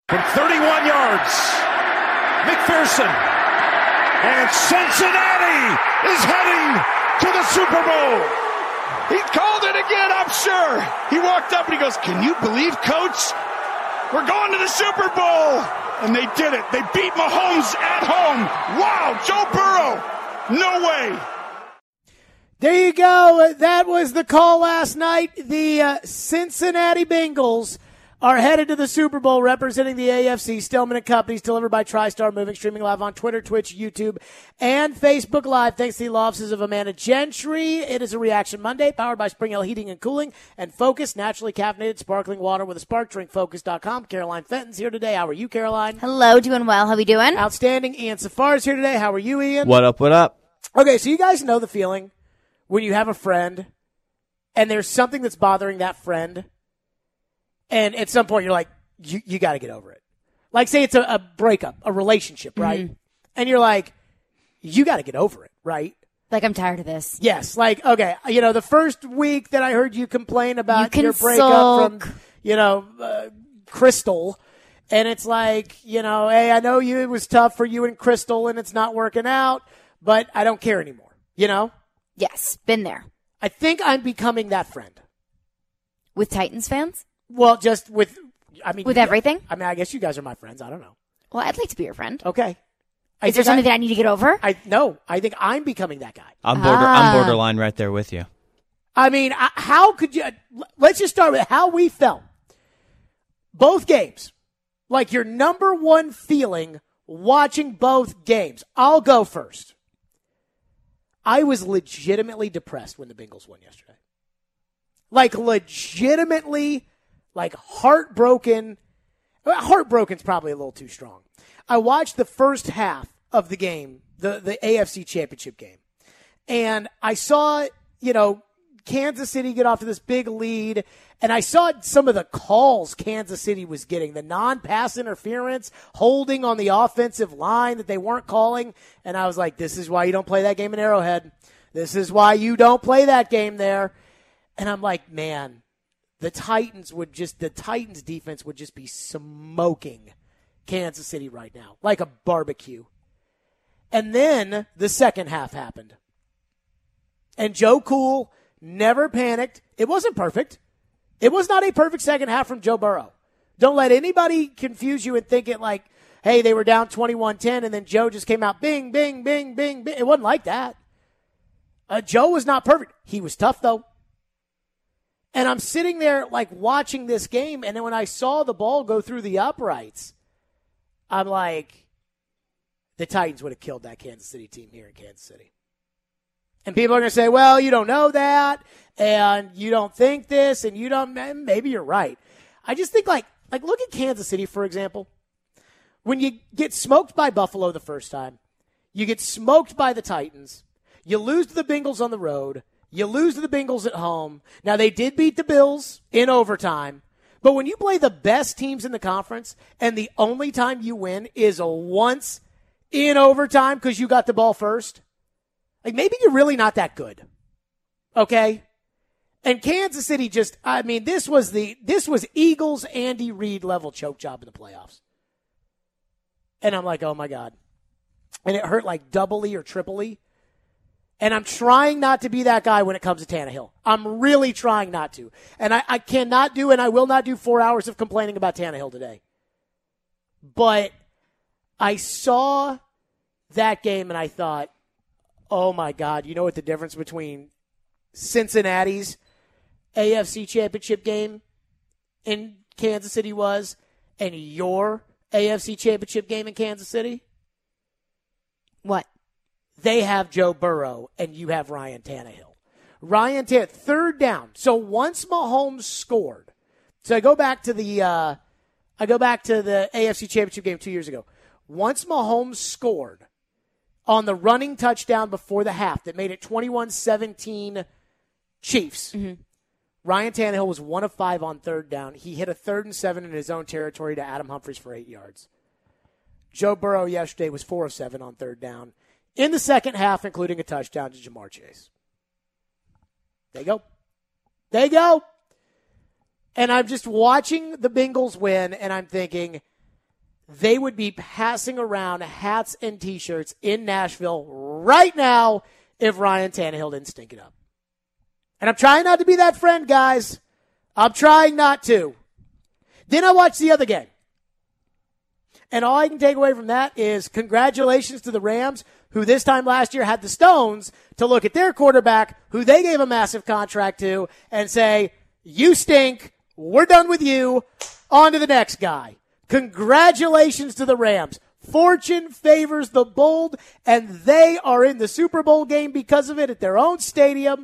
From 31 yards, McPherson. And Cincinnati is heading to the Super Bowl. He called it again, I'm sure. He walked up and he goes, "Can you believe, Coach? We're going to the Super Bowl." And they did it. They beat Mahomes at home. Wow, Joe Burrow. No way. There you go. That was the call last night. The Cincinnati Bengals are headed to the Super Bowl representing the AFC. Stillman and Companies, delivered by TriStar Moving, streaming live on Twitter, Twitch, YouTube, and Facebook Live. Thanks to the law offices of Amanda Gentry. It is a Reaction Monday, powered by Spring Hill Heating and Cooling and Focus, naturally caffeinated sparkling water with a spark. DrinkFocus.com. Caroline Fenton's here today. How are you, Caroline? Hello, doing well. How we doing? Outstanding. Ian Safar's here today. How are you, Ian? What up, what up? Okay, so you guys know the feeling when you have a friend and there's something that's bothering that friend, and at some point you're like, you got to get over it. Like, say it's a breakup, a relationship, right? Mm-hmm. And you're like, you got to get over it, right? Like, I'm tired of this. Yes. Like, okay, the first week that I heard you complain about your breakup from, Crystal, and it's like, hey, I know it was tough for you and Crystal and it's not working out, but I don't care anymore, Yes, been there. I think I'm becoming that friend. With Titans fans? Well, just with everything? I guess you guys are my friends. I don't know. Well, I'd like to be your friend. Okay. Is there something that I need to get over? No, I think I'm becoming that guy. I'm borderline right there with you. How could you? Let's just start with how we felt. Both games. Like your number one feeling watching both games. I'll go first. I was legitimately depressed when the Bengals won yesterday. Like, legitimately, like, heartbroken. Heartbroken's probably a little too strong. I watched the first half of the game, the AFC Championship game, and I saw, Kansas City get off to this big lead, and I saw some of the calls Kansas City was getting, the non-pass interference, holding on the offensive line that they weren't calling, and I was like, this is why you don't play that game in Arrowhead. This is why you don't play that game there. And I'm like, man, the Titans defense would just be smoking Kansas City right now, like a barbecue. And then the second half happened. And Joe Cool never panicked. It wasn't perfect. It was not a perfect second half from Joe Burrow. Don't let anybody confuse you and think it like, hey, they were down 21-10 and then Joe just came out bing, bing, bing, bing, bing. It wasn't like that. Joe was not perfect. He was tough, though. And I'm sitting there, like, watching this game, and then when I saw the ball go through the uprights, I'm like, the Titans would have killed that Kansas City team here in Kansas City. And people are going to say, well, you don't know that, and you don't think this, and you don't, maybe you're right. I just think, like look at Kansas City, for example. When you get smoked by Buffalo the first time, you get smoked by the Titans, you lose to the Bengals on the road, you lose to the Bengals at home. Now, they did beat the Bills in overtime. But when you play the best teams in the conference and the only time you win is once in overtime because you got the ball first, like maybe you're really not that good. Okay? And Kansas City this was Eagles Andy Reid level choke job in the playoffs. And I'm like, oh my God. And it hurt like doubly or triply. And I'm trying not to be that guy when it comes to Tannehill. I'm really trying not to. And I cannot do and I will not do 4 hours of complaining about Tannehill today. But I saw that game and I thought, oh my God, you know what the difference between Cincinnati's AFC Championship game in Kansas City was and your AFC Championship game in Kansas City? What? They have Joe Burrow, and you have Ryan Tannehill. Ryan Tannehill, third down. So once Mahomes scored, so I go back to the AFC Championship game 2 years ago. Once Mahomes scored on the running touchdown before the half that made it 21-17 Chiefs, Ryan Tannehill was 1 of 5 on third down. He hit a 3rd and 7 in his own territory to Adam Humphries for 8 yards. Joe Burrow yesterday was 4 of 7 on third down in the second half, including a touchdown to Jamar Chase. There you go. And I'm just watching the Bengals win, and I'm thinking, they would be passing around hats and T-shirts in Nashville right now if Ryan Tannehill didn't stink it up. And I'm trying not to be that friend, guys. I'm trying not to. Then I watched the other game. And all I can take away from that is congratulations to the Rams, who this time last year had the stones to look at their quarterback, who they gave a massive contract to, and say, you stink, we're done with you, on to the next guy. Congratulations to the Rams. Fortune favors the bold, and they are in the Super Bowl game because of it at their own stadium.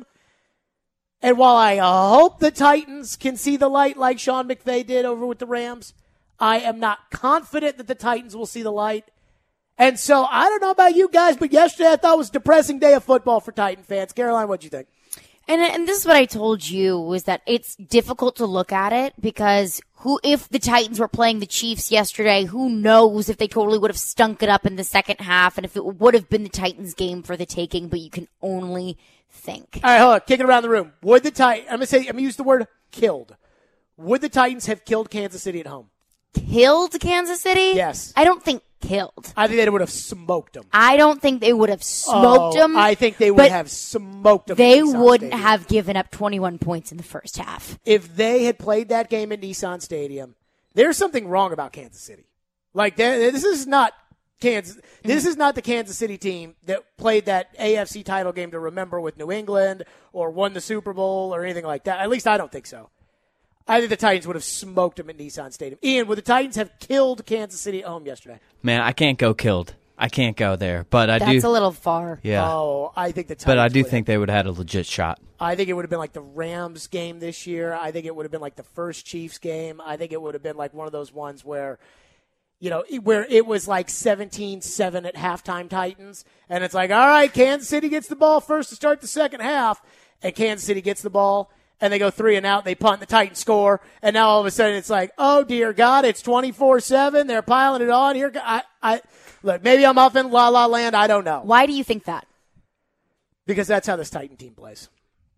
And while I hope the Titans can see the light like Sean McVay did over with the Rams, I am not confident that the Titans will see the light. And so I don't know about you guys, but yesterday I thought was a depressing day of football for Titan fans. Caroline, what'd you think? And this is what I told you, was that it's difficult to look at it because if the Titans were playing the Chiefs yesterday, who knows if they totally would have stunk it up in the second half and if it would have been the Titans game for the taking, but you can only think. All right, hold on. Kick it around the room. Would the Titans, I'm going to use the word killed. Would the Titans have killed Kansas City at home? Killed Kansas City? Yes. I don't think killed. I think they would have smoked them. I don't think they would have smoked them. I think they would have smoked them. They wouldn't have given up 21 points in the first half. If they had played that game at Nissan Stadium, there's something wrong about Kansas City. Like, this is not Kansas. This is not the Kansas City team that played that AFC title game to remember with New England or won the Super Bowl or anything like that. At least I don't think so. I think the Titans would have smoked them at Nissan Stadium. Ian, would the Titans have killed Kansas City at home yesterday? Man, I can't go killed. I can't go there. But I do. That's a little far. Yeah. Oh, I think the Titans. But I do think they would have had a legit shot. I think it would have been like the Rams game this year. I think it would have been like the first Chiefs game. I think it would have been like one of those ones where, where it was like 17-7 at halftime Titans. And it's like, all right, Kansas City gets the ball first to start the second half. And Kansas City gets the ball. And they go 3 and out, they punt, the Titans score, and now all of a sudden it's like, oh dear God, it's 24-7. They're piling it on here. Look, maybe I'm off in La La Land. I don't know. Why do you think that? Because that's how this Titan team plays.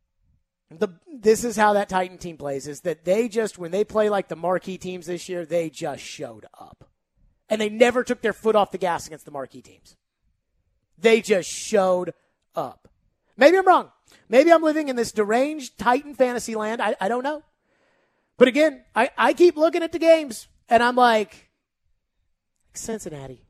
This is how that Titan team plays, is that they just, when they play like the marquee teams this year, they just showed up. And they never took their foot off the gas against the marquee teams. They just showed up. Maybe I'm wrong. Maybe I'm living in this deranged Titan fantasy land. I don't know. But again, I keep looking at the games, and I'm like, Cincinnati.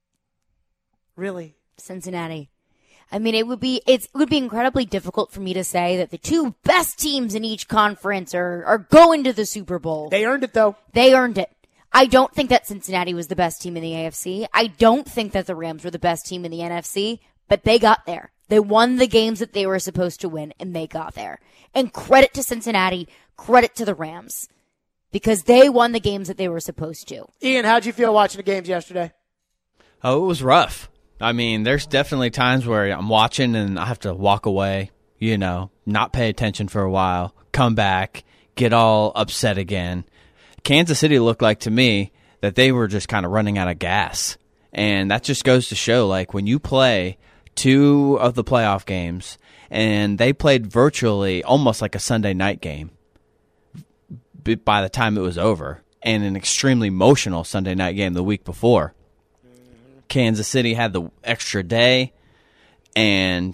Really? Cincinnati. I mean, it would be incredibly difficult for me to say that the two best teams in each conference are going to the Super Bowl. They earned it, though. They earned it. I don't think that Cincinnati was the best team in the AFC. I don't think that the Rams were the best team in the NFC, but they got there. They won the games that they were supposed to win, and they got there. And credit to Cincinnati, credit to the Rams, because they won the games that they were supposed to. Ian, how'd you feel watching the games yesterday? Oh, it was rough. I mean, there's definitely times where I'm watching and I have to walk away, not pay attention for a while, come back, get all upset again. Kansas City looked like to me that they were just kind of running out of gas. And that just goes to show, like, when you play 2 of the playoff games, and they played virtually almost like a Sunday night game by the time it was over, and an extremely emotional Sunday night game the week before. Kansas City had the extra day, and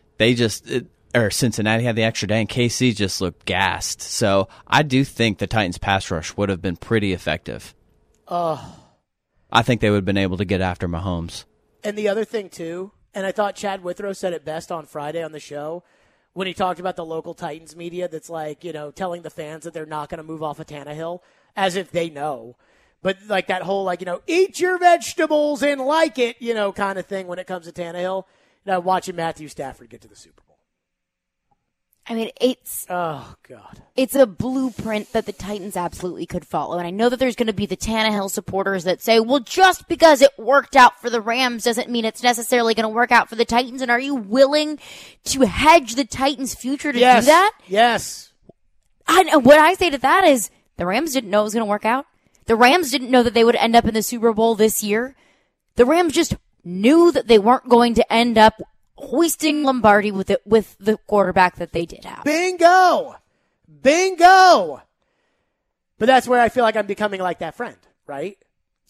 Cincinnati had the extra day, and KC just looked gassed. So I do think the Titans' pass rush would have been pretty effective. I think they would have been able to get after Mahomes. And the other thing, too, and I thought Chad Withrow said it best on Friday on the show when he talked about the local Titans media that's like, telling the fans that they're not going to move off of Tannehill as if they know. But like that whole, eat your vegetables and like it, kind of thing when it comes to Tannehill. Watching Matthew Stafford get to the Super Bowl. I mean, oh God, it's a blueprint that the Titans absolutely could follow. And I know that there's going to be the Tannehill supporters that say, well, just because it worked out for the Rams doesn't mean it's necessarily going to work out for the Titans. And are you willing to hedge the Titans' future to do that? Yes. And what I say to that is the Rams didn't know it was going to work out. The Rams didn't know that they would end up in the Super Bowl this year. The Rams just knew that they weren't going to end up hoisting Lombardi with the quarterback that they did have. Bingo! But that's where I feel like I'm becoming like that friend, right?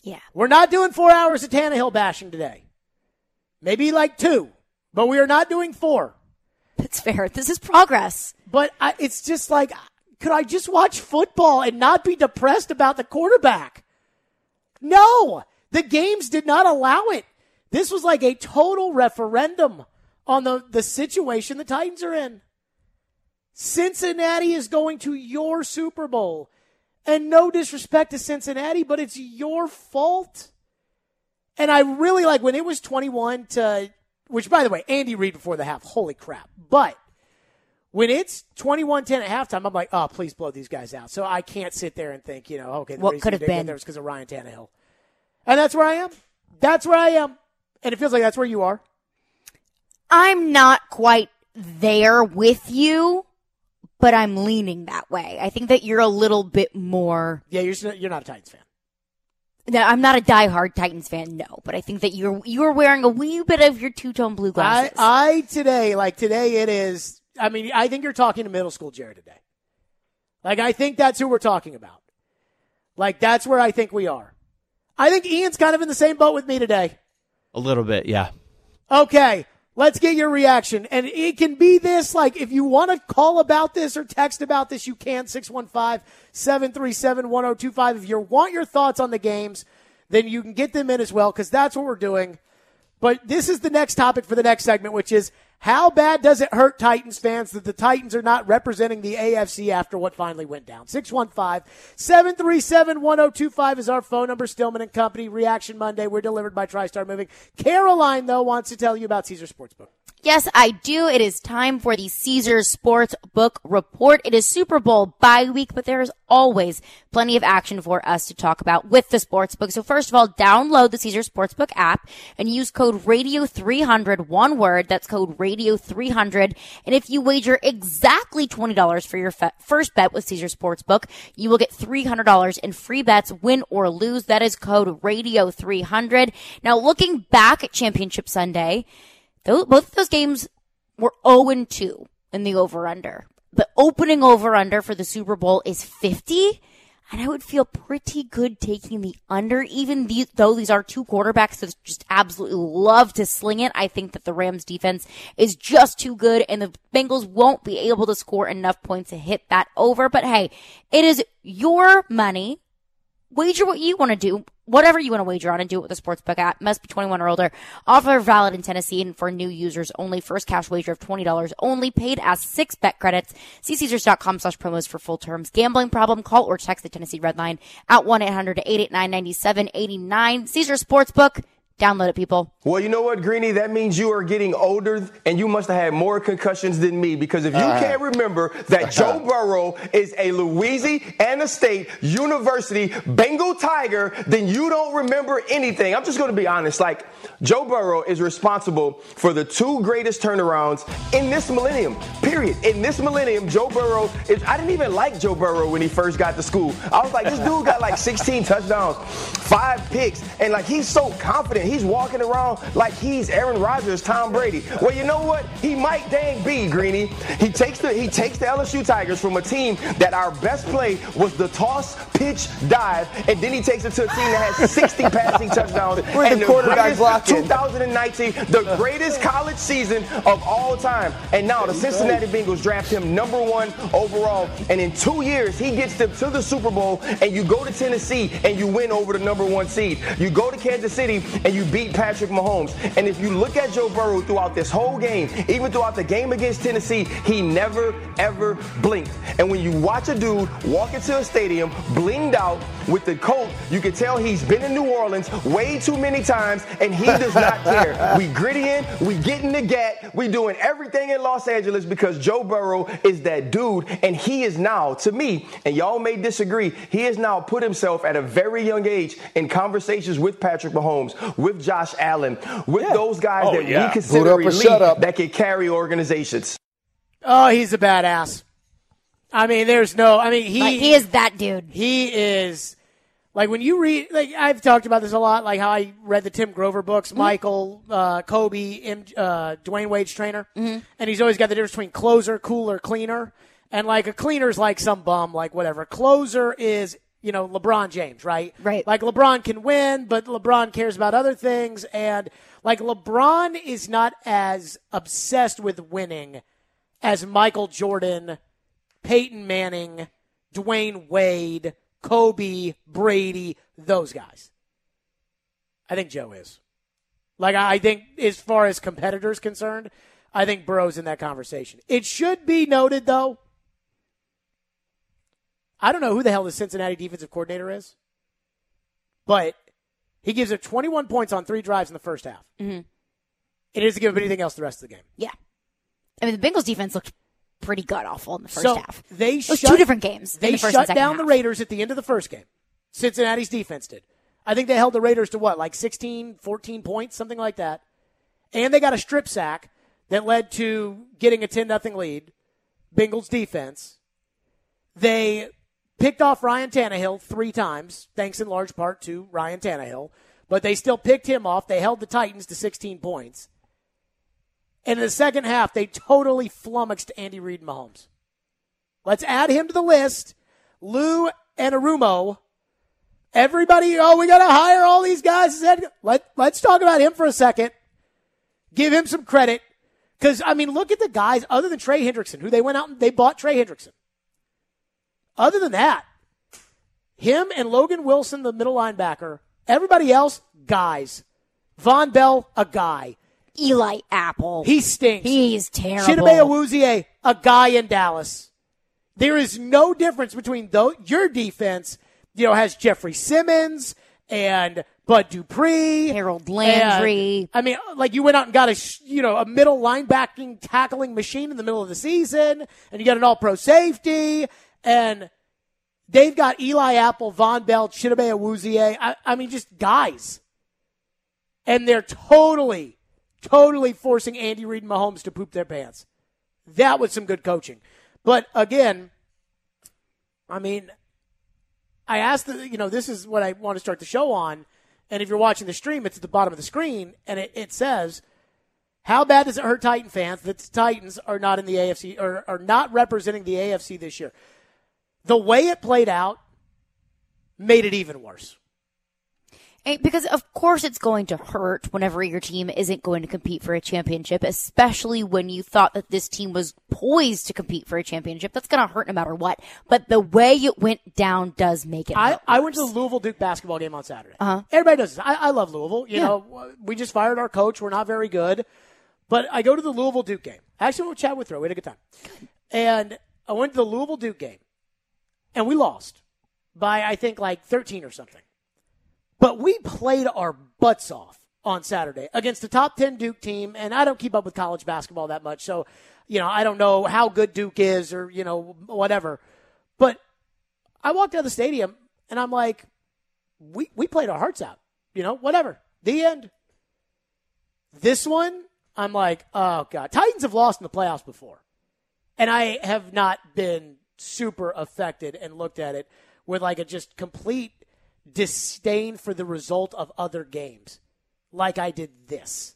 Yeah. We're not doing 4 hours of Tannehill bashing today. Maybe like 2, but we are not doing 4. That's fair. This is progress. But it's just like, could I just watch football and not be depressed about the quarterback? No, the games did not allow it. This was like a total referendum on the situation the Titans are in. Cincinnati is going to your Super Bowl. And no disrespect to Cincinnati, but it's your fault. And I really like when it was 21 to, which by the way, Andy Reid before the half, holy crap. But when it's 21-10 at halftime, I'm like, oh, please blow these guys out. So I can't sit there and think, okay, what could have been there was because of Ryan Tannehill. And that's where I am. That's where I am. And it feels like that's where you are. I'm not quite there with you, but I'm leaning that way. I think that you're a little bit more. Yeah, you're not a Titans fan. No, I'm not a diehard Titans fan, no. But I think that you're wearing a wee bit of your two-tone blue glasses. Today it is. I mean, I think you're talking to middle school Jared today. Like, I think that's who we're talking about. Like, that's where I think we are. I think Ian's kind of in the same boat with me today. A little bit, yeah. Okay. Let's get your reaction. And it can be this, like, if you want to call about this or text about this, you can, 615-737-1025. If you want your thoughts on the games, then you can get them in as well, because that's what we're doing. But this is the next topic for the next segment, which is, how bad does it hurt Titans fans that the Titans are not representing the AFC after what finally went down? 615-737-1025 is our phone number. Stillman and Company, Reaction Monday. We're delivered by TriStar Moving. Caroline, though, wants to tell you about Caesars Sportsbook. Yes, I do. It is time for the Caesars Sportsbook Report. It is Super Bowl bye week, but there is always plenty of action for us to talk about with the Sportsbook. So first of all, download the Caesars Sportsbook app and use code Radio300, one word. That's code Radio300. And if you wager exactly $20 for your first bet with Caesars Sportsbook, you will get $300 in free bets, win or lose. That is code Radio300. Now, looking back at Championship Sunday, both of those games were 0-2 in the over-under. The opening over-under for the Super Bowl is 50, and I would feel pretty good taking the under, even though these are two quarterbacks that just absolutely love to sling it. I think that the Rams defense is just too good, and the Bengals won't be able to score enough points to hit that over. But hey, it is your money. Wager what you want to do. Whatever you want to wager on, and do it with the Sportsbook app. Must be 21 or older. Offer valid in Tennessee and for new users only. First cash wager of $20 only. Paid as 6 bet credits. See Caesars.com/promos for full terms. Gambling problem? Call or text the Tennessee Red Line at 1-800-889-9789. Caesars Sportsbook. Download it, people. Well, you know what, Greeny? That means you are getting older, and you must have had more concussions than me, because if you can't remember that Joe Burrow is a Louisiana State University Bengal Tiger, then you don't remember anything. I'm just going to be honest. Like, Joe Burrow is responsible for the 2 greatest turnarounds in this millennium, period. In this millennium, Joe Burrow I didn't even like Joe Burrow when he first got to school. I was like, this dude got like 16 touchdowns, 5 picks, and like, he's so confident. He's walking around like he's Aaron Rodgers, Tom Brady. Well, you know what? He might dang be, Greeny. He takes the LSU Tigers from a team that our best play was the toss, pitch, dive, and then he takes it to a team that has 60 passing touchdowns. Where's the quarterback blocking? 2019, the greatest college season of all time. And now the Cincinnati Bengals draft him number 1 overall. And in 2 years, he gets them to the Super Bowl, and you go to Tennessee and you win over the number 1 seed. You go to Kansas City and you beat Patrick Mahomes. And if you look at Joe Burrow throughout this whole game, even throughout the game against Tennessee, he never, ever blinked. And when you watch a dude walk into a stadium, blinged out with the coat, you can tell he's been in New Orleans way too many times, and he does not care. We gritty in, we get in the gat, we doing everything in Los Angeles because Joe Burrow is that dude, and he is now, to me, and y'all may disagree, he has now put himself at a very young age in conversations with Patrick Mahomes, with Josh Allen, with those guys that we consider elite that can carry organizations. Oh, he's a badass. I mean, he is that dude. He is, like, when you read, like, I've talked about this a lot, like how I read the Tim Grover books, Michael, Kobe, Dwayne Wade's trainer, and he's always got the difference between closer, cooler, cleaner, and like a cleaner's like some bum, like whatever. Closer is LeBron James, right? Right. Like LeBron can win, but LeBron cares about other things. And like LeBron is not as obsessed with winning as Michael Jordan, Peyton Manning, Dwayne Wade, Kobe, Brady, those guys. I think Joe is. Like, I think as far as competitors concerned, I think Burrow's in that conversation. It should be noted, though, I don't know who the hell the Cincinnati defensive coordinator is, but he gives up 21 points on 3 drives in the first half. Mm-hmm. It doesn't give up anything else the rest of the game. Yeah. I mean, the Bengals defense looked pretty god-awful in the first half. It was 2 different games. They in the first shut and down the half. Raiders at the end of the first game. Cincinnati's defense did. I think they held the Raiders to what, like 16, 14 points, something like that. And they got a strip sack that led to getting a 10-0 lead. Bengals defense. They picked off Ryan Tannehill 3 times, thanks in large part to Ryan Tannehill. But they still picked him off. They held the Titans to 16 points. And in the second half, they totally flummoxed Andy Reid and Mahomes. Let's add him to the list. Lou Anarumo. Everybody, we got to hire all these guys. Let's talk about him for a second. Give him some credit. Because, I mean, look at the guys other than Trey Hendrickson, who they went out and they bought Trey Hendrickson. Other than that, him and Logan Wilson, the middle linebacker, everybody else, guys. Von Bell, a guy. Eli Apple. He stinks. He's terrible. Chidobe Awuzie, a guy in Dallas. There is no difference between your defense, has Jeffrey Simmons and Bud Dupree. Harold Landry. And, you went out and got a middle linebacking tackling machine in the middle of the season, and you got an all-pro safety, and they've got Eli Apple, Von Bell, Chidobe Awuzie. Just guys. And they're totally forcing Andy Reid and Mahomes to poop their pants. That was some good coaching. But again, I asked, this is what I want to start the show on. And if you're watching the stream, it's at the bottom of the screen. And it says, how bad does it hurt Titan fans that the Titans are not in the AFC or are not representing the AFC this year? The way it played out made it even worse. Because, of course, it's going to hurt whenever your team isn't going to compete for a championship, especially when you thought that this team was poised to compete for a championship. That's going to hurt no matter what. But the way it went down does make it hurt. I went to the Louisville Duke basketball game on Saturday. Everybody does this. I love Louisville. You know, we just fired our coach. We're not very good. But I go to the Louisville Duke game. I actually went with Chad Withrow. We had a good time. And I went to the Louisville Duke game. And we lost by, I think, like 13 or something. But we played our butts off on Saturday against the top 10 Duke team, and I don't keep up with college basketball that much, so, I don't know how good Duke is or, whatever. But I walked out of the stadium, and I'm like, we played our hearts out, whatever. The end. This one, I'm like, oh, God. Titans have lost in the playoffs before, and I have not been super affected and looked at it with like a just complete disdain for the result of other games like I did this.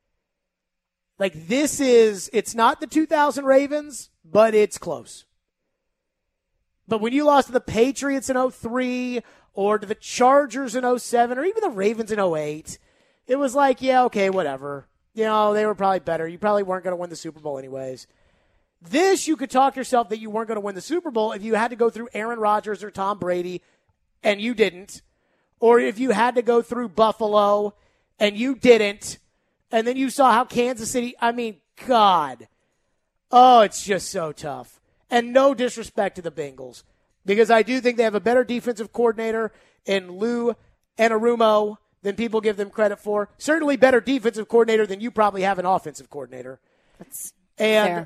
Like it's not the 2000 Ravens, but it's close. But when you lost to the Patriots in 2003 or to the Chargers in 2007 or even the Ravens in 2008, it was like, yeah, okay, whatever. They were probably better. You probably weren't going to win the Super Bowl anyways. This, you could talk yourself that you weren't going to win the Super Bowl if you had to go through Aaron Rodgers or Tom Brady and you didn't, or if you had to go through Buffalo and you didn't, and then you saw how Kansas City, God. Oh, it's just so tough. And no disrespect to the Bengals, because I do think they have a better defensive coordinator in Lou Anarumo than people give them credit for. Certainly better defensive coordinator than you probably have an offensive coordinator. That's and fair.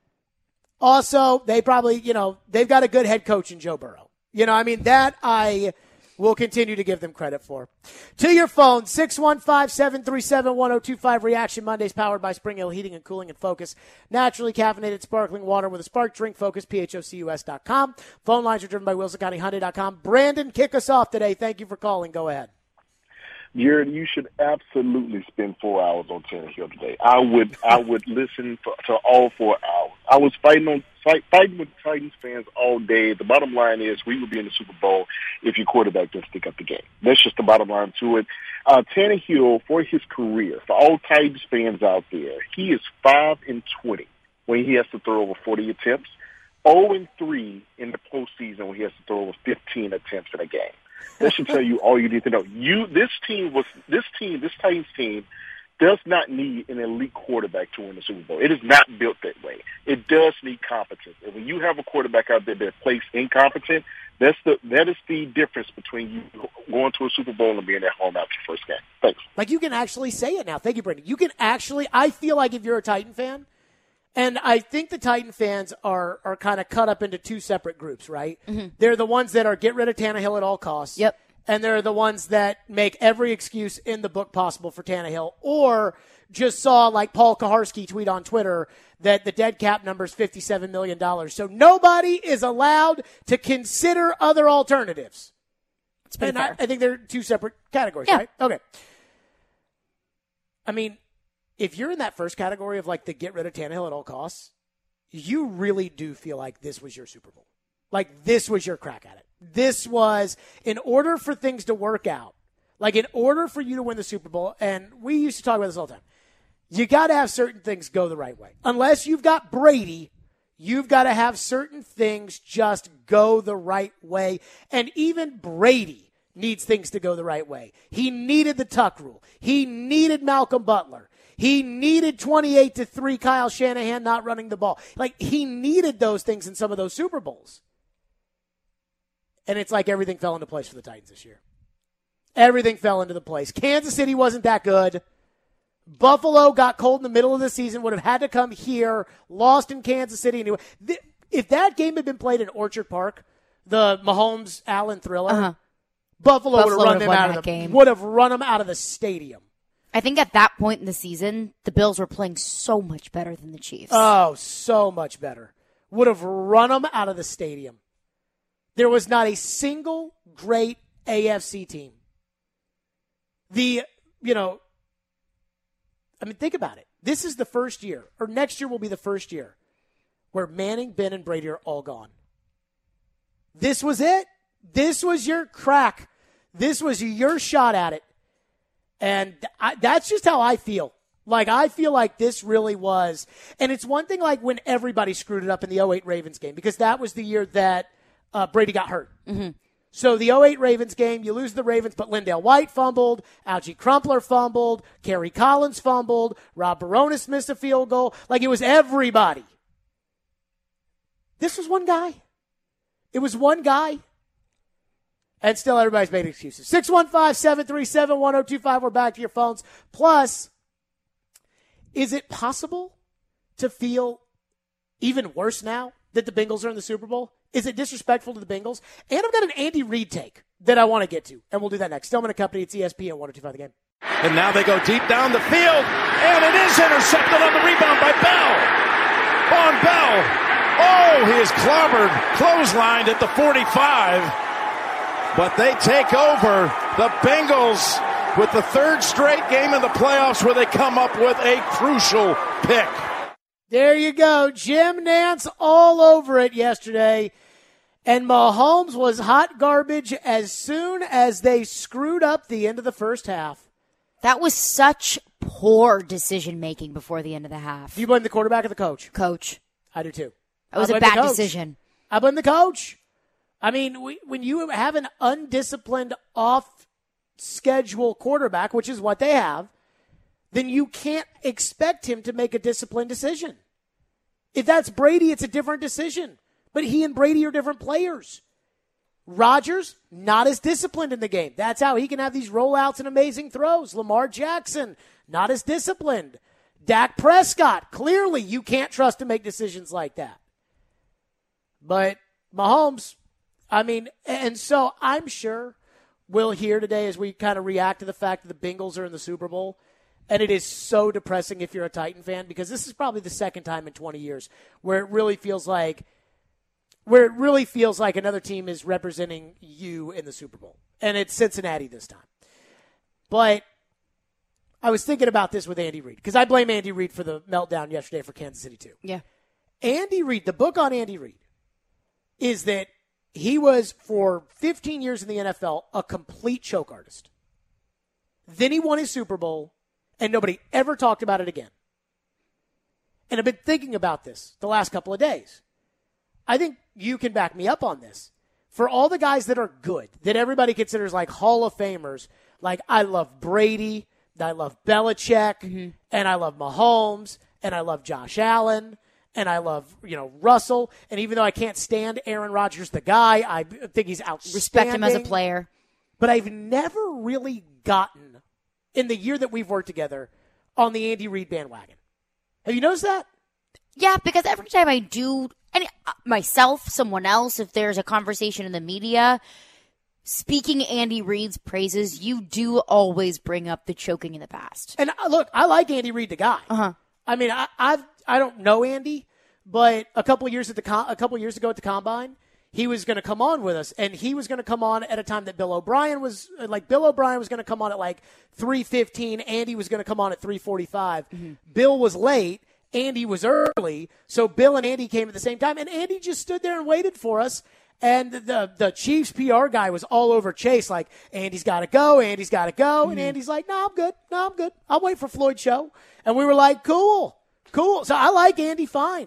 Also, they probably, they've got a good head coach in Joe Burrow. That I will continue to give them credit for. To your phone, 615-737-1025. Reaction Mondays powered by Spring Hill Heating and Cooling and Focus. Naturally caffeinated sparkling water with a spark. Drink Focus, PHOCUS.com. Phone lines are driven by WilsonCountyHyundai.com. Brandon, kick us off today. Thank you for calling. Go ahead. Jared, you should absolutely spend 4 hours on Tannehill today. I would listen to all 4 hours. I was fighting with Titans fans all day. The bottom line is we would be in the Super Bowl if your quarterback didn't stick up the game. That's just the bottom line to it. Tannehill, for his career, for all Titans fans out there, he is 5-20 when he has to throw over 40 attempts, 0-3 in the postseason when he has to throw over 15 attempts in a game. That should tell you all you need to know. This Titans team does not need an elite quarterback to win the Super Bowl. It is not built that way. It does need competence. And when you have a quarterback out there that plays incompetent, that is the difference between you going to a Super Bowl and being at home after the first game. Thanks. Like, you can actually say it now. Thank you, Brandon. You can actually, I feel like if you're a Titan fan, and I think the Titan fans are kind of cut up into two separate groups, right? Mm-hmm. They're the ones that are get rid of Tannehill at all costs. Yep. And they're the ones that make every excuse in the book possible for Tannehill, or just saw, like Paul Kaharski tweet on Twitter, that the dead cap number is $57 million. So nobody is allowed to consider other alternatives. And I think they're two separate categories, right? Okay. I mean, if you're in that first category of like the get rid of Tannehill at all costs, you really do feel like this was your Super Bowl. Like this was your crack at it. This was, in order for things to work out, like in order for you to win the Super Bowl, and we used to talk about this all the time, you got to have certain things go the right way. Unless you've got Brady, you've got to have certain things just go the right way. And even Brady needs things to go the right way. He needed the tuck rule. He needed Malcolm Butler. He needed 28-3 Kyle Shanahan not running the ball. Like, he needed those things in some of those Super Bowls. And it's like everything fell into place for the Titans this year. Everything fell into the place. Kansas City wasn't that good. Buffalo got cold in the middle of the season, would have had to come here, lost in Kansas City. Anyway, if that game had been played in Orchard Park, the Mahomes-Allen thriller, Buffalo would have run them out of the stadium. I think at that point in the season, the Bills were playing so much better than the Chiefs. Oh, so much better. Would have run them out of the stadium. There was not a single great AFC team. Think about it. This is the first year, or next year will be the first year, where Manning, Ben, and Brady are all gone. This was it. This was your crack. This was your shot at it. And that's just how I feel. Like, I feel like this really was. And it's one thing like when everybody screwed it up in the 2008 Ravens game, because that was the year that Brady got hurt. Mm-hmm. So the 2008 Ravens game, you lose the Ravens, but Lindale White fumbled, Algie Crumpler fumbled, Kerry Collins fumbled, Rob Baronis missed a field goal. Like, it was everybody. This was one guy. It was one guy. And still everybody's made excuses. 615-737-1025. We're back to your phones. Plus, is it possible to feel even worse now that the Bengals are in the Super Bowl? Is it disrespectful to the Bengals? And I've got an Andy Reid take that I want to get to, and we'll do that next. Stillman & Company, it's ESPN 102.5 The Game. And now they go deep down the field, and it is intercepted on the rebound by Bell. On Bell. Oh, he is clobbered, clotheslined at the 45. But they take over the Bengals with the third straight game in the playoffs where they come up with a crucial pick. There you go. Jim Nantz all over it yesterday. And Mahomes was hot garbage as soon as they screwed up the end of the first half. That was such poor decision-making before the end of the half. Do you blame the quarterback or the coach? Coach. I do too. That was a bad decision. I blame the coach. I mean, when you have an undisciplined, off-schedule quarterback, which is what they have, then you can't expect him to make a disciplined decision. If that's Brady, it's a different decision. But he and Brady are different players. Rodgers, not as disciplined in the game. That's how he can have these rollouts and amazing throws. Lamar Jackson, not as disciplined. Dak Prescott, clearly you can't trust to make decisions like that. But Mahomes, and so I'm sure we'll hear today as we kind of react to the fact that the Bengals are in the Super Bowl. And it is so depressing if you're a Titan fan, because this is probably the second time in 20 years where it really feels like another team is representing you in the Super Bowl. And it's Cincinnati this time. But I was thinking about this with Andy Reid because I blame Andy Reid for the meltdown yesterday for Kansas City too. Yeah. Andy Reid, the book on Andy Reid is that he was, for 15 years in the NFL, a complete choke artist. Then he won his Super Bowl, and nobody ever talked about it again. And I've been thinking about this the last couple of days. I think you can back me up on this. For all the guys that are good, that everybody considers like Hall of Famers, like I love Brady, I love Belichick, and I love Mahomes, and I love Josh Allen, and I love, Russell. And even though I can't stand Aaron Rodgers, the guy, I think he's outstanding. Respect him as a player. But I've never really gotten, in the year that we've worked together, on the Andy Reid bandwagon. Have you noticed that? Yeah, because every time I do, and myself, someone else, if there's a conversation in the media, speaking Andy Reid's praises, you do always bring up the choking in the past. And look, I like Andy Reid, the guy. I mean, I don't know Andy, but a couple years ago at the Combine, he was going to come on with us, and he was going to come on at a time that Bill O'Brien was going to come on at like 3:15. Andy was going to come on at 3:45. Bill was late. Andy was early. So Bill and Andy came at the same time, and Andy just stood there and waited for us. And the Chiefs PR guy was all over Chase, like, Andy's got to go. And Andy's like, no, I'm good. I'll wait for Floyd's show. And we were like, cool. So I like Andy fine.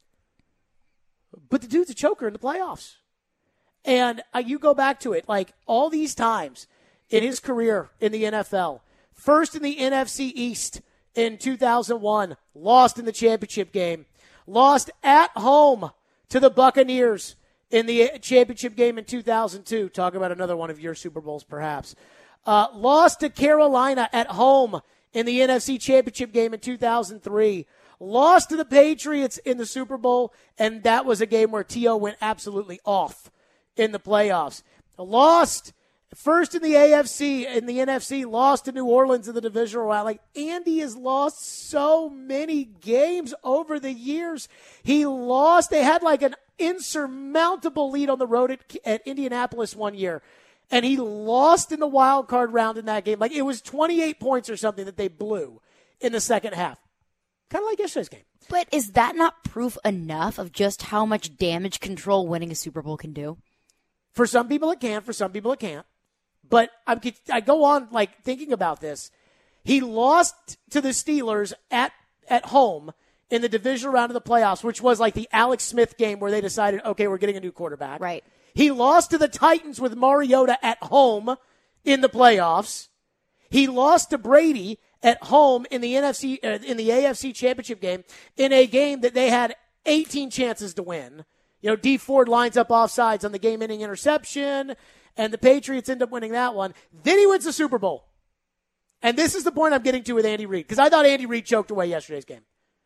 But the dude's a choker in the playoffs. And you go back to it, like all these times in his career in the NFL, first in the NFC East in 2001, lost in the championship game, lost at home to the Buccaneers in the championship game in 2002. Talk about another one of your Super Bowls, perhaps. Lost to Carolina at home in the NFC championship game in 2003. Lost to the Patriots in the Super Bowl, and that was a game where T.O. went absolutely off in the playoffs. Lost first in the AFC, in the NFC, lost to New Orleans in the divisional round. Like, Andy has lost so many games over the years. They had like an insurmountable lead on the road at Indianapolis one year, and he lost in the wild card round in that game. Like, it was 28 points or something that they blew in the second half. Kind of like yesterday's game. But is that not proof enough of just how much damage control winning a Super Bowl can do? For some people it can, for some people it can't. But I go on, like, thinking about this. He lost to the Steelers at home in the divisional round of the playoffs, which was like the Alex Smith game where they decided, okay, we're getting a new quarterback. Right. He lost to the Titans with Mariota at home in the playoffs. He lost to Brady at home in the AFC Championship game, in a game that they had 18 chances to win. Dee Ford lines up offsides on the game-ending interception, and the Patriots end up winning that one. Then he wins the Super Bowl. And this is the point I'm getting to with Andy Reid, because I thought Andy Reid choked away yesterday's game.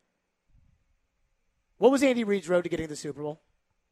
What was Andy Reid's road to getting the Super Bowl?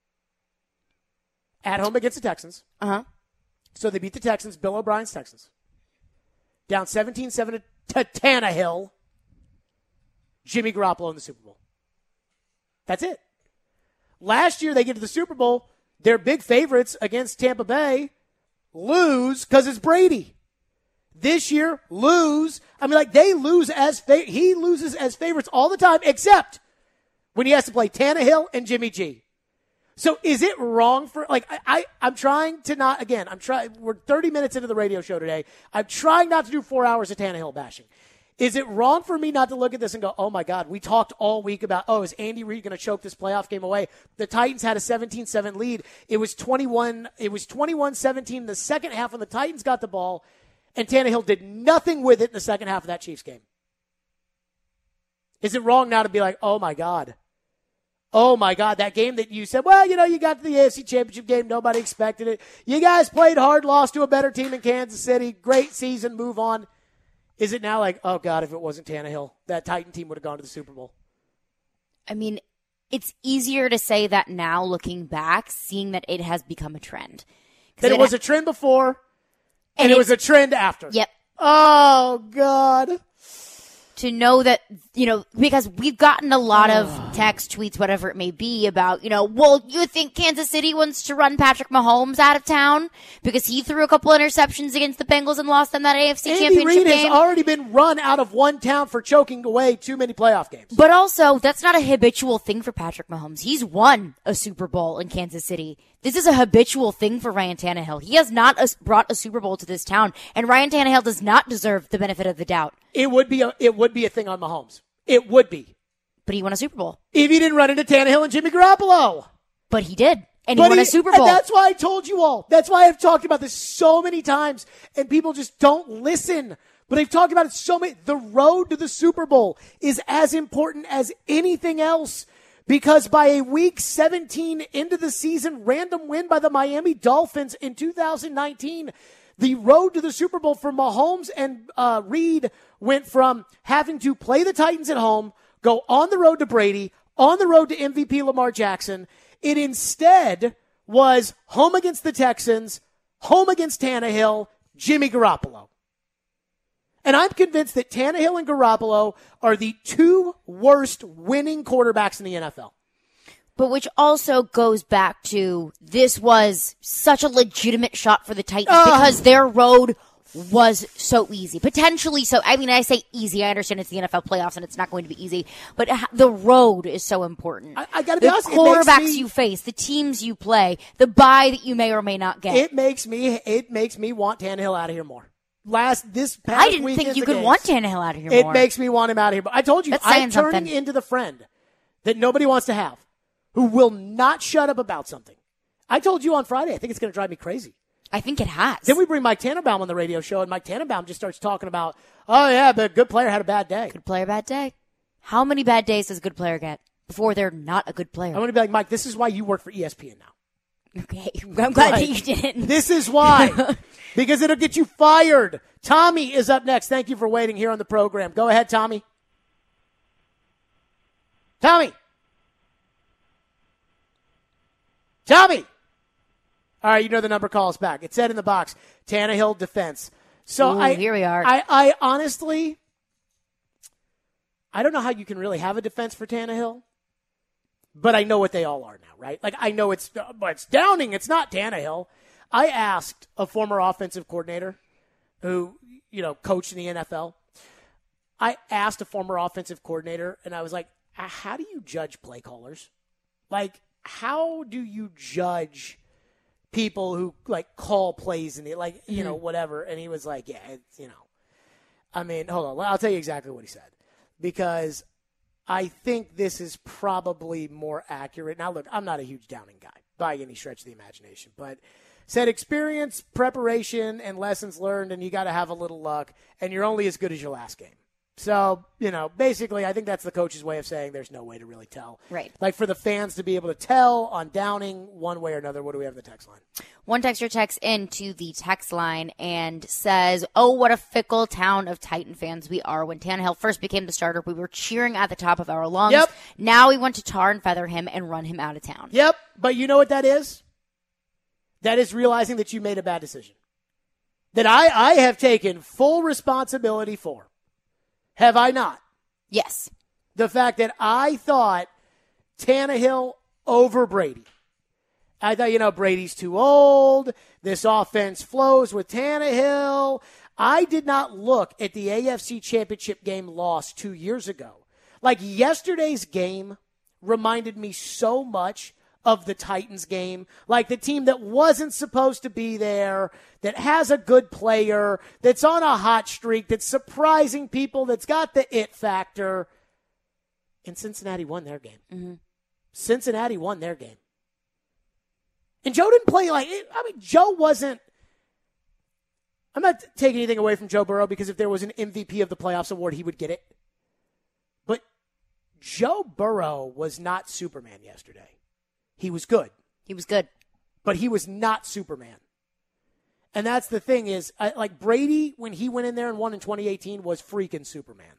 At home against the Texans. So they beat the Texans, Bill O'Brien's Texans. Down 17-7 to Tannehill. Jimmy Garoppolo in the Super Bowl. That's it. Last year they get to the Super Bowl. They're big favorites against Tampa Bay. Lose because it's Brady. This year, lose. I mean, like, they lose he loses as favorites all the time, except when he has to play Tannehill and Jimmy G. So is it wrong for, like, I'm trying to not, again, we're 30 minutes into the radio show today. I'm trying not to do 4 hours of Tannehill bashing. Is it wrong for me not to look at this and go, oh my God, we talked all week about, is Andy Reid going to choke this playoff game away? The Titans had a 17-7 lead. It was 21-17 in the second half when the Titans got the ball, and Tannehill did nothing with it in the second half of that Chiefs game. Is it wrong now to be like, oh my God, that game that you said, you got to the AFC Championship game, nobody expected it. You guys played hard, lost to a better team in Kansas City, great season, move on. Is it now like, oh God, if it wasn't Tannehill, that Titan team would have gone to the Super Bowl? I mean, it's easier to say that now looking back, seeing that it has become a trend. That it was a trend before, and it was a trend after. Yep. Oh, God. To know that because we've gotten a lot of text, tweets, whatever it may be about, well, you think Kansas City wants to run Patrick Mahomes out of town because he threw a couple interceptions against the Bengals and lost them that AFC Andy Championship Reid game. has already been run out of one town for choking away too many playoff games. But also, that's not a habitual thing for Patrick Mahomes. He's won a Super Bowl in Kansas City. This is a habitual thing for Ryan Tannehill. He has not brought a Super Bowl to this town, and Ryan Tannehill does not deserve the benefit of the doubt. It would be a thing on Mahomes. It would be. But he won a Super Bowl. If he didn't run into Tannehill and Jimmy Garoppolo. But he did. And he won a Super Bowl. And that's why I told you all. That's why I've talked about this so many times, and people just don't listen. But I've talked about it so many. The road to the Super Bowl is as important as anything else, because by a week 17 into the season, random win by the Miami Dolphins in 2019, the road to the Super Bowl for Mahomes and Reid went from having to play the Titans at home, go on the road to Brady, on the road to MVP Lamar Jackson. It instead was home against the Texans, home against Tannehill, Jimmy Garoppolo. And I'm convinced that Tannehill and Garoppolo are the two worst winning quarterbacks in the NFL. But which also goes back to this was such a legitimate shot for the Titans because their road was so easy. Potentially so. I mean, I say easy. I understand it's the NFL playoffs and it's not going to be easy. But the road is so important. I got to be honest. The quarterbacks you face, the teams you play, the bye that you may or may not get. It makes me want Tannehill out of here more. This past I didn't think you could want Tannehill out of here more. It makes me want him out of here. I told you, I'm turning into the friend that nobody wants to have, who will not shut up about something. I told you on Friday, I think it's going to drive me crazy. I think it has. Then we bring Mike Tannenbaum on the radio show, and Mike Tannenbaum just starts talking about, oh, yeah, but a good player had a bad day. Good player, bad day. How many bad days does a good player get before they're not a good player? I'm going to be like, Mike, this is why you work for ESPN now. Okay, I'm glad that you didn't. This is why. Because it'll get you fired. Tommy is up next. Thank you for waiting here on the program. Go ahead, Tommy. Tommy. All right, you know the number, call us back. It said in the box, Tannehill defense. So here we are. I honestly, I don't know how you can really have a defense for Tannehill, but I know what they all are now, right? Like, I know it's Downing. It's not Tannehill. I asked a former offensive coordinator who, coached in the NFL. I asked a former offensive coordinator, and I was like, how do you judge play callers? Like, how do you judge people who call plays and whatever? And he was like, yeah, I mean, hold on. I'll tell you exactly what he said, because I think this is probably more accurate. Now, look, I'm not a huge Downing guy by any stretch of the imagination, but said experience, preparation, and lessons learned, and you got to have a little luck, and you're only as good as your last game. So, basically, I think that's the coach's way of saying there's no way to really tell. Right. Like, for the fans to be able to tell on Downing one way or another. What do we have in the text line? One texter texts into the text line and says, oh, what a fickle town of Titan fans we are. When Tannehill first became the starter, we were cheering at the top of our lungs. Yep. Now we want to tar and feather him and run him out of town. Yep. But you know what that is? That is realizing that you made a bad decision. That I have taken full responsibility for. Have I not? Yes. The fact that I thought Tannehill over Brady. I thought, Brady's too old. This offense flows with Tannehill. I did not look at the AFC Championship game loss 2 years ago. Like, yesterday's game reminded me so much of the Titans game, like the team that wasn't supposed to be there, that has a good player, that's on a hot streak, that's surprising people, that's got the it factor. And Cincinnati won their game. Mm-hmm. Cincinnati won their game. And Joe didn't play Joe wasn't, I'm not taking anything away from Joe Burrow, because if there was an MVP of the playoffs award, he would get it. But Joe Burrow was not Superman yesterday. He was good. He was good. But he was not Superman. And that's the thing is, like Brady, when he went in there and won in 2018, was freaking Superman.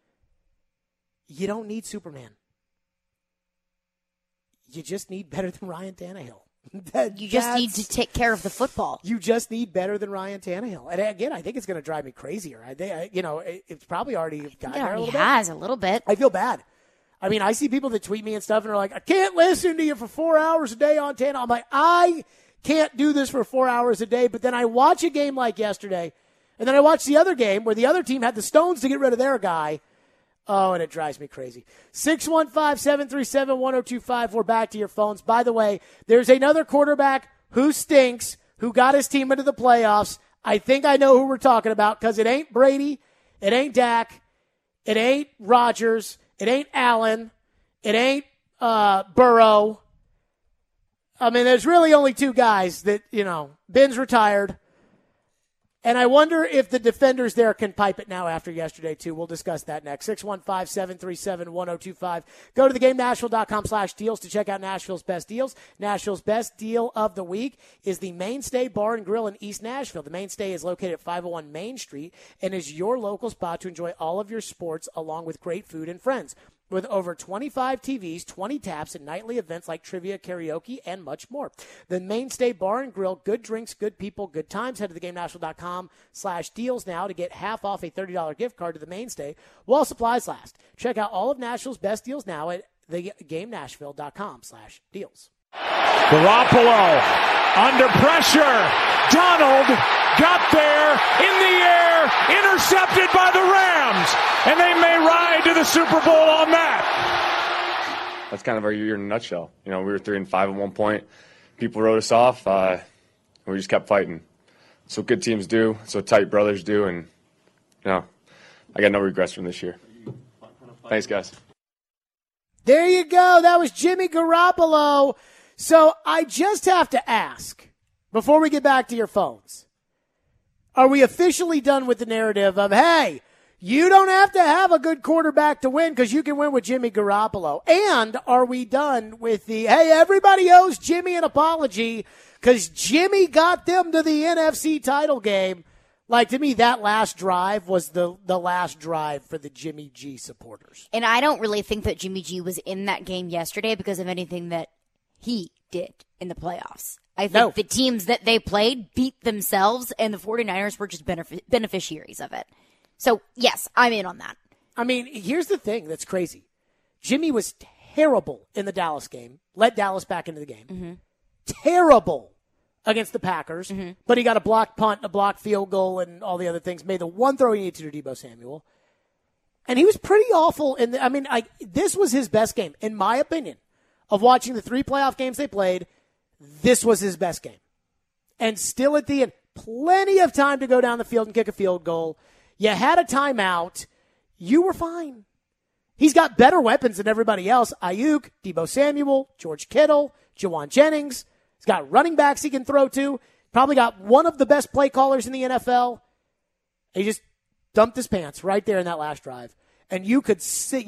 You don't need Superman. You just need better than Ryan Tannehill. You just need to take care of the football. You just need better than Ryan Tannehill. And again, I think it's going to drive me crazier. It's probably already gotten there a little bit. A little bit. I feel bad. I mean, I see people that tweet me and stuff and are like, I can't listen to you for 4 hours a day on Tannehill. I'm like, I can't do this for 4 hours a day. But then I watch a game like yesterday, and then I watch the other game where the other team had the stones to get rid of their guy. Oh, and it drives me crazy. 615-737-1025. We're back to your phones. By the way, there's another quarterback who stinks, who got his team into the playoffs. I think I know who we're talking about because it ain't Brady, it ain't Dak, it ain't Rodgers, it ain't Allen, it ain't Burrow. I mean, there's really only two guys that, Ben's retired. And I wonder if the defenders there can pipe it now after yesterday, too. We'll discuss that next. 615-737-1025. Go to theGameNashville.com/deals to check out Nashville's best deals. Nashville's best deal of the week is the Mainstay Bar and Grill in East Nashville. The Mainstay is located at 501 Main Street and is your local spot to enjoy all of your sports along with great food and friends. With over 25 TVs, 20 taps, and nightly events like trivia, karaoke, and much more. The Mainstay Bar and Grill, good drinks, good people, good times. Head to theGameNashville.com/deals now to get half off a $30 gift card to the Mainstay while supplies last. Check out all of Nashville's best deals now at theGameNashville.com/deals. Garoppolo under pressure. Donald got there in the air, intercepted by the Rams, and they may ride to the Super Bowl on that. That's kind of our year in a nutshell. We were 3-5 at one point. People wrote us off. And we just kept fighting. That's what good teams do. That's what tight brothers do. And, I got no regrets from this year. Thanks, guys. There you go. That was Jimmy Garoppolo. So I just have to ask, before we get back to your phones, are we officially done with the narrative of, hey, you don't have to have a good quarterback to win because you can win with Jimmy Garoppolo? And are we done with the, hey, everybody owes Jimmy an apology because Jimmy got them to the NFC title game? Like, to me, that last drive was the last drive for the Jimmy G supporters. And I don't really think that Jimmy G was in that game yesterday because of anything that he did in the playoffs. I think the teams that they played beat themselves, and the 49ers were just beneficiaries of it. So, yes, I'm in on that. I mean, here's the thing that's crazy. Jimmy was terrible in the Dallas game, let Dallas back into the game. Mm-hmm. Terrible against the Packers, but he got a blocked punt, a blocked field goal, and all the other things. Made the one throw he needed to Deebo Samuel. And he was pretty awful. This was his best game, in my opinion, of watching the 3 playoff games they played. This was his best game. And still at the end, plenty of time to go down the field and kick a field goal. You had a timeout. You were fine. He's got better weapons than everybody else. Ayuk, Deebo Samuel, George Kittle, Jawan Jennings. He's got running backs he can throw to. Probably got one of the best play callers in the NFL. He just dumped his pants right there in that last drive. And you could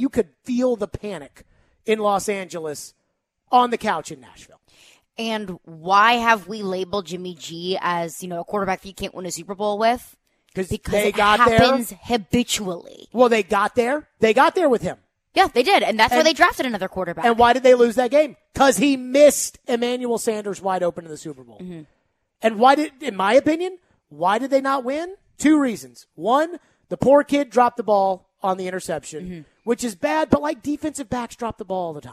feel the panic in Los Angeles on the couch in Nashville. And why have we labeled Jimmy G as, a quarterback that you can't win a Super Bowl with? Because they it got happens there habitually. Well, they got there. They got there with him. Yeah, they did. And that's why they drafted another quarterback. And why did they lose that game? Because he missed Emmanuel Sanders wide open in the Super Bowl. Mm-hmm. And in my opinion, why did they not win? 2 reasons. One, the poor kid dropped the ball on the interception, which is bad, but defensive backs drop the ball all the time.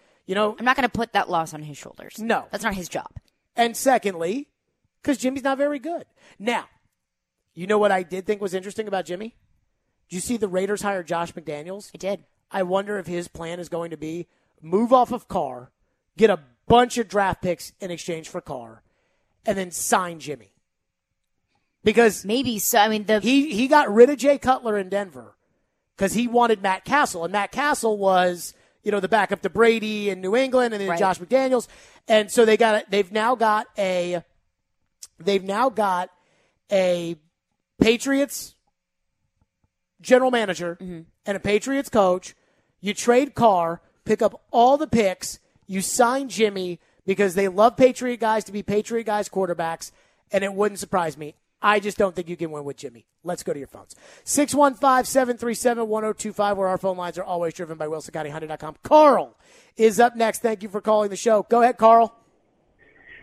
I'm not going to put that loss on his shoulders. No. That's not his job. And secondly, because Jimmy's not very good. Now, you know what I did think was interesting about Jimmy? Did you see the Raiders hire Josh McDaniels? I did. I wonder if his plan is going to be move off of Carr, get a bunch of draft picks in exchange for Carr, and then sign Jimmy. Because maybe so. I mean, he got rid of Jay Cutler in Denver because he wanted Matt Castle, and Matt Castle was the backup to Brady in New England, and then Josh McDaniels, and so they've now got a Patriots general manager and a Patriots coach. You trade Carr, pick up all the picks, you sign Jimmy because they love Patriot guys to be Patriot guys quarterbacks, and it wouldn't surprise me. I just don't think you can win with Jimmy. Let's go to your phones. 615-737-1025, where our phone lines are always driven by WilsonCountyHyundai.com. Carl is up next. Thank you for calling the show. Go ahead, Carl.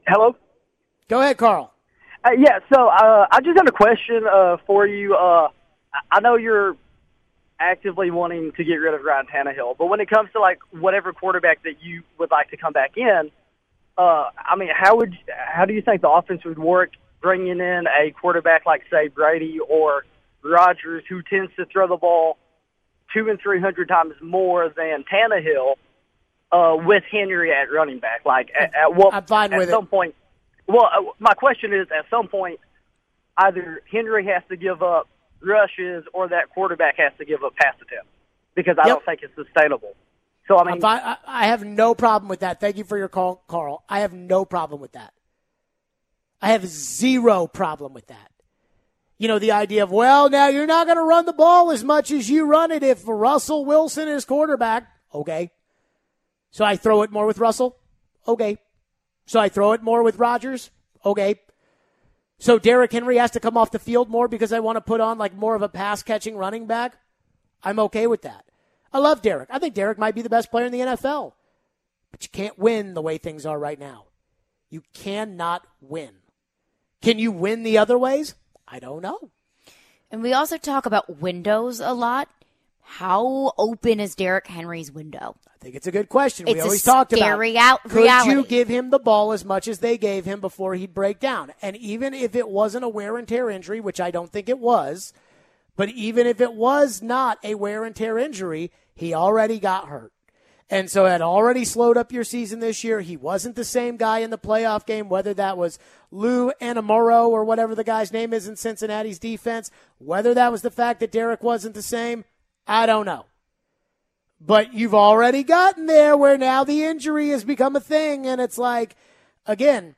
Hello? Go ahead, Carl. So I just had a question for you. I know you're actively wanting to get rid of Ryan Tannehill, but when it comes to, like, whatever quarterback that you would like to come back in, I mean, how do you think the offense would work bringing in a quarterback like, say, Brady or Rodgers, who tends to throw the ball 200 and 300 times more than Tannehill, with Henry at running back? Like, at what? I'm fine with at some point. Well, my question is, at some point, either Henry has to give up rushes or that quarterback has to give up pass attempts, because I don't think it's sustainable. So, I mean, I have no problem with that. Thank you for your call, Carl. I have no problem with that. I have zero problem with that. You know, the idea of, well, now you're not going to run the ball as much as you run it if Russell Wilson is quarterback. Okay. So I throw it more with Russell? Okay. So I throw it more with Rodgers? Okay. So Derrick Henry has to come off the field more because I want to put on like more of a pass-catching running back? I'm okay with that. I love Derrick. I think Derrick might be the best player in the NFL. But you can't win the way things are right now. You cannot win. Can you win the other ways? I don't know. And we also talk about windows a lot. How open is Derrick Henry's window? I think it's a good question. It's we always talked about reality. Could you give him the ball as much as they gave him before he'd break down? And even if it wasn't a wear and tear injury, which I don't think it was, but even if it was not a wear and tear injury, he already got hurt. And so it already slowed up your season this year. He wasn't the same guy in the playoff game, whether that was Lou Anamoro or whatever the guy's name is in Cincinnati's defense, whether that was the fact that Derrick wasn't the same, I don't know. But you've already gotten there where now the injury has become a thing, and it's like, again,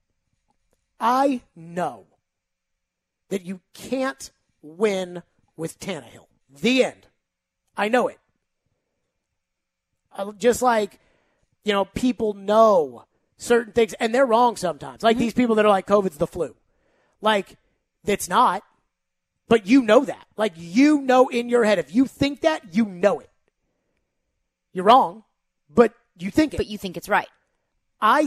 I know that you can't win with Tannehill. The end. I know it. Just like, you know, people know certain things, and they're wrong sometimes. Like these people that are like, COVID's the flu. Like, it's not. But you know that. Like, you know in your head. If you think that, you know it. You're wrong, but you think it. But you think it's right. I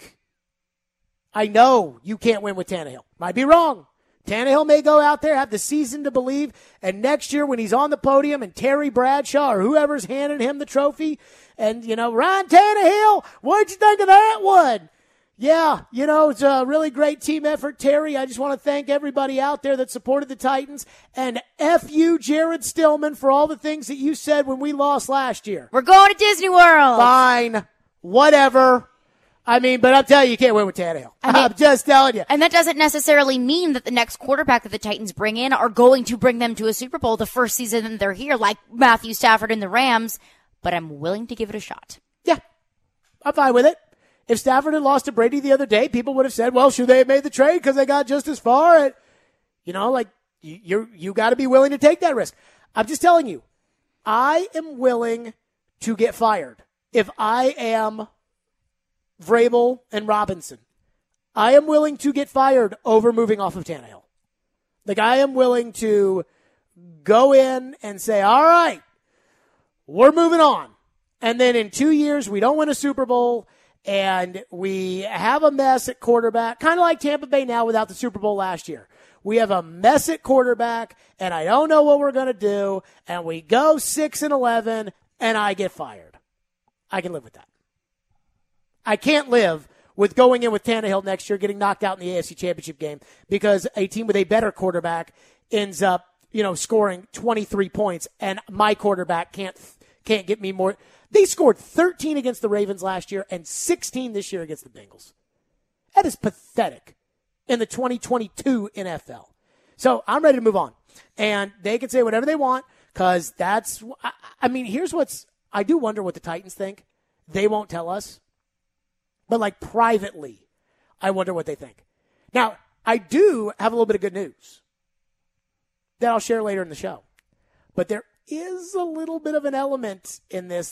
know you can't win with Tannehill. Might be wrong. Tannehill may go out there, have the season to believe, and next year when he's on the podium and Terry Bradshaw or whoever's handing him the trophy, and, you know, Ryan Tannehill, what'd you think of that one? Yeah, you know, it's a really great team effort, Terry. I just want to thank everybody out there that supported the Titans, and F you, Jared Stillman, for all the things that you said when we lost last year. We're going to Disney World. Fine. Whatever. I mean, but I'm telling you can't win with Tannehill. I'm just telling you. And that doesn't necessarily mean that the next quarterback that the Titans bring in are going to bring them to a Super Bowl the first season that they're here, like Matthew Stafford and the Rams, but I'm willing to give it a shot. Yeah, I'm fine with it. If Stafford had lost to Brady the other day, people would have said, well, should they have made the trade because they got just as far? You know, like, you got to be willing to take that risk. I'm just telling you, I am willing to get fired if I am Vrabel and Robinson. I am willing to get fired over moving off of Tannehill. Like, I am willing to go in and say, all right, we're moving on. And then in 2 years, we don't win a Super Bowl, and we have a mess at quarterback, kind of like Tampa Bay now without the Super Bowl last year. We have a mess at quarterback, and I don't know what we're going to do, and we go 6-11, and I get fired. I can live with that. I can't live with going in with Tannehill next year, getting knocked out in the AFC Championship game because a team with a better quarterback ends up, you know, scoring 23 points, and my quarterback can't get me more. They scored 13 against the Ravens last year and 16 this year against the Bengals. That is pathetic in the 2022 NFL. So I'm ready to move on. And they can say whatever they want because that's – I mean, here's what's – I do wonder what the Titans think. They won't tell us. But, like, privately, I wonder what they think. Now, I do have a little bit of good news that I'll share later in the show. But there is a little bit of an element in this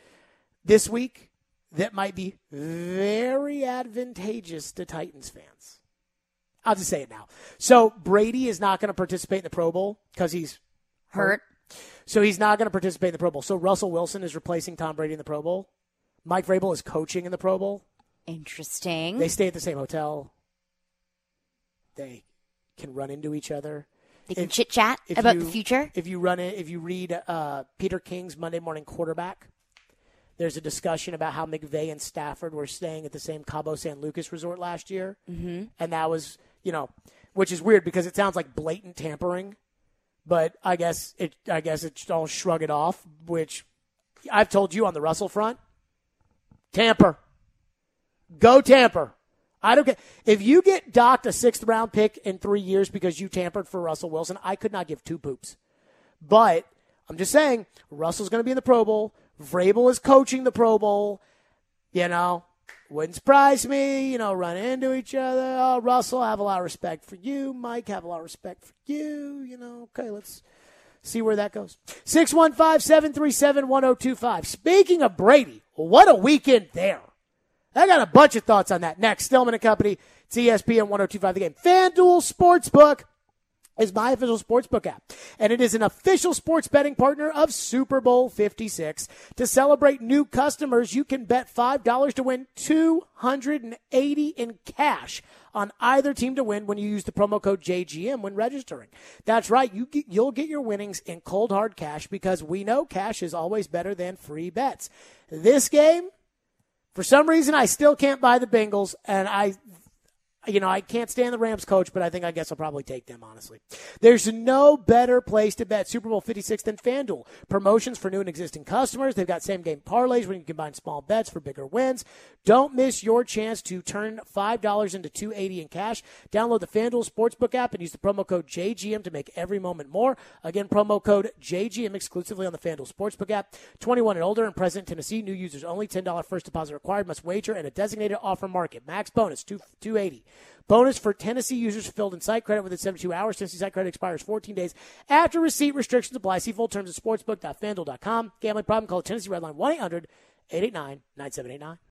week that might be very advantageous to Titans fans. I'll just say it now. So, Brady is not going to participate in the Pro Bowl because he's hurt. So, he's not going to participate in the Pro Bowl. So, Russell Wilson is replacing Tom Brady in the Pro Bowl. Mike Vrabel is coaching in the Pro Bowl. Interesting. They stay at the same hotel. They can run into each other. They can chit-chat about the future. If you read Peter King's Monday Morning Quarterback, there's a discussion about how McVay and Stafford were staying at the same Cabo San Lucas resort last year. Mm-hmm. And that was, which is weird because it sounds like blatant tampering. But I guess it's all shrug it off, which I've told you on the Russell front. Tamper. Go tamper. I don't care. If you get docked a 6th round pick in 3 years because you tampered for Russell Wilson, I could not give two poops. But I'm just saying, Russell's going to be in the Pro Bowl. Vrabel is coaching the Pro Bowl. Wouldn't surprise me, run into each other. Oh, Russell, I have a lot of respect for you. Mike, have a lot of respect for you. Okay, let's see where that goes. 615-737-1025. Speaking of Brady, what a weekend there. I got a bunch of thoughts on that. Next, Stillman and Company. It's ESPN 102.5 The Game. FanDuel Sportsbook is my official sportsbook app, and it is an official sports betting partner of Super Bowl 56. To celebrate new customers, you can bet $5 to win $280 in cash on either team to win when you use the promo code JGM when registering. That's right. You'll get your winnings in cold hard cash because we know cash is always better than free bets. This game, for some reason, I still can't buy the Bengals, and I can't stand the Rams coach, but I guess I'll probably take them, honestly. There's no better place to bet Super Bowl 56 than FanDuel. Promotions for new and existing customers. They've got same-game parlays when you combine small bets for bigger wins. Don't miss your chance to turn $5 into $280 in cash. Download the FanDuel Sportsbook app and use the promo code JGM to make every moment more. Again, promo code JGM exclusively on the FanDuel Sportsbook app. 21 and older and present in Tennessee. New users only. $10 first deposit required. Must wager in a designated offer market. Max bonus $280. Bonus for Tennessee users fulfilled in site credit within 72 hours. Tennessee site credit expires 14 days after receipt. Restrictions apply. See full terms at sportsbook.fanduel.com. Gambling problem? Call Tennessee Redline 1-800-889-9789.